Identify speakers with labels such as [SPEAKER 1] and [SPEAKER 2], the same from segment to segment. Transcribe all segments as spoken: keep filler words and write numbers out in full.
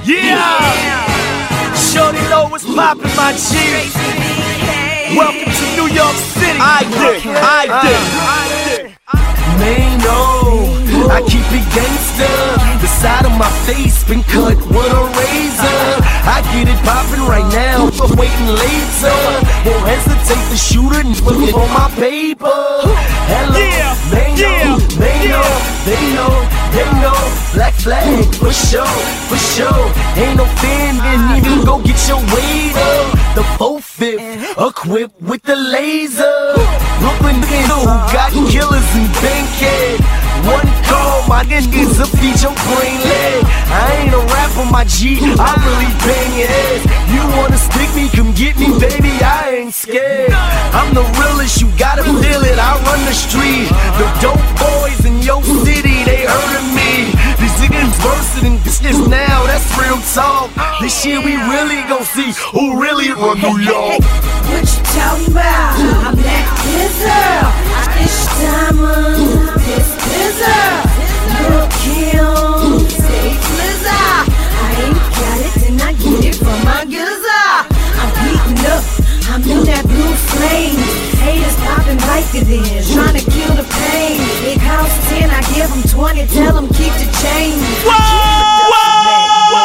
[SPEAKER 1] Yeah! Shorty know what's poppin', my G. Welcome to New York City. I did, I did, I did. Mano, I keep it gangsta. The side of my face been cut with a razor. I get it poppin' right now, but waiting later. Won't hesitate to shoot it and put it on my paper. Hello, yeah, Mano, yeah, Mano, yeah. They know, they know. Black flag, for sure, for sure. Ain't no fan, didn't even go get your weight up. The four-fifth, equipped with the laser. Brooklyn niggas who got killers in Bankhead. One call, my niggas a feature brain leg. I ain't a rapper, my G, I really bang your ass. You wanna stick me, come get me, baby, I ain't scared. I'm the realest, you gotta feel it, I run the street. The dope boys in your city, they heard of me. These niggas worse than this is now, that's real talk. This year we really gon' see who really run New York.
[SPEAKER 2] What you talking about? I'm that Blizzard. This diamond, this Blizzard. Look Kim, say Blizzard. I ain't got it, then I get it from my gizzard. I'm beating up, I'm in that blue flame. Haters popping like it is, trying to kill the pain. It costs ten, I give them twenty, tell them keep the change.
[SPEAKER 1] Whoa, whoa,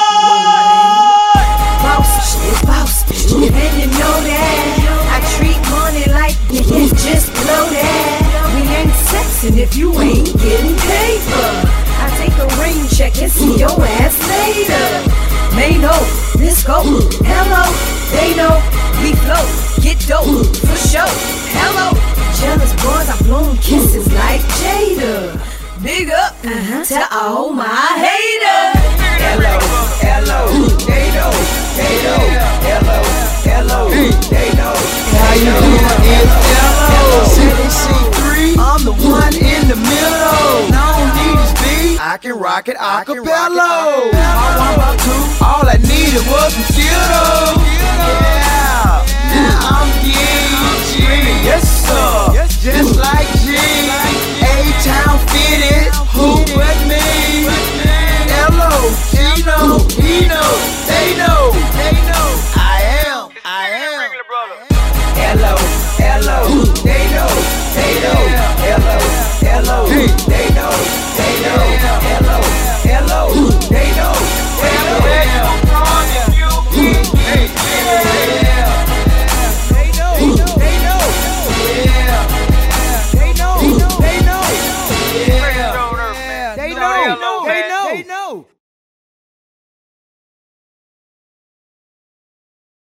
[SPEAKER 2] boss shit, boss shit, and you know that I treat money like it's just loaded. We ain't sexing if you ain't getting paper. I take a rain check and see your ass later. Mano, let's go. Hello, they know we flow, get dope for show. Hello, jealous boys, I blow them kisses like Jada. Big up uh-huh, to all my haters.
[SPEAKER 3] Hello, hello, they know, they know. Hello, hello, they know.
[SPEAKER 4] How you doing? It's Hello, City C three. I'm the one in the middle. No need to be. I can rock it acapella. All I needed was a kiddo. Yeah, now I'm G. Yes sir, just like G. A-Town fitted. Who but me?